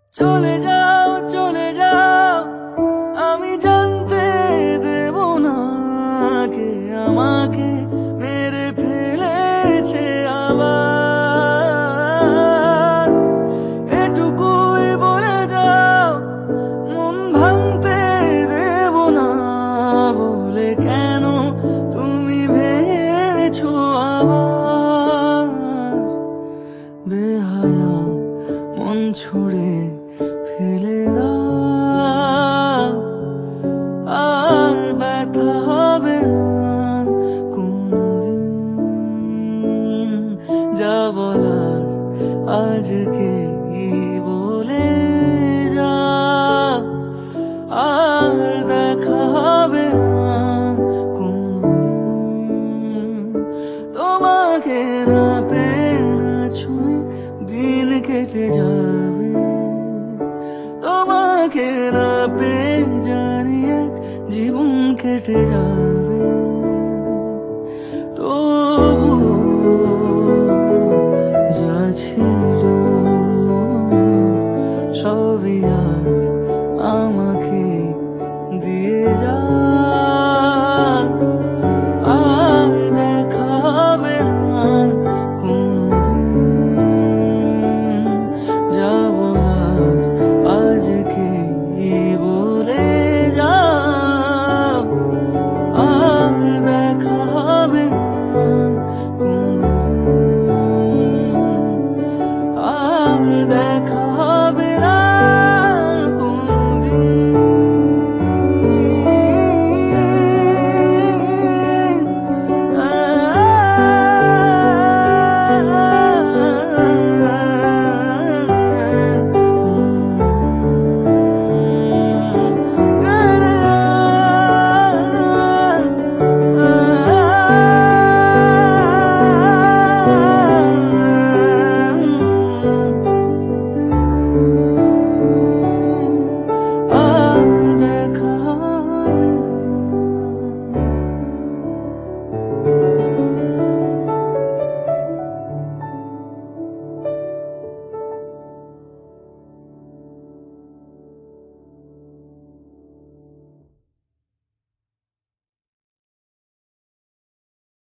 চলে যাও, আমি জানতে দেব না কে আমাকে মেরে ফেলেছে আবার। এটুকুই বলে যাও, মন ভাঙতে দেব না বলে কেন তুমি ভেবেছো আবার। বেহায়া মন ছুঁড়ে ফেলে দাও, আর ব্যথা হবে না কোনদিন। যা বলার আজকে বলে যাও, আর দেখা হবে না কোনদিন। তোমাকে না পেয়ে না ছুঁয়ে দিন কেটে যাবে, তোমাকে না পেয়ে জানি এক জীবন কেটে যাবে। তবু যা ছিল সবই আজ আমাকে দিয়ে যা, আর দেখা হবে না কোনদিন। যা বলার আজকে বলে যাও, আর দেখা হবে না কোনদিন, আর দেখা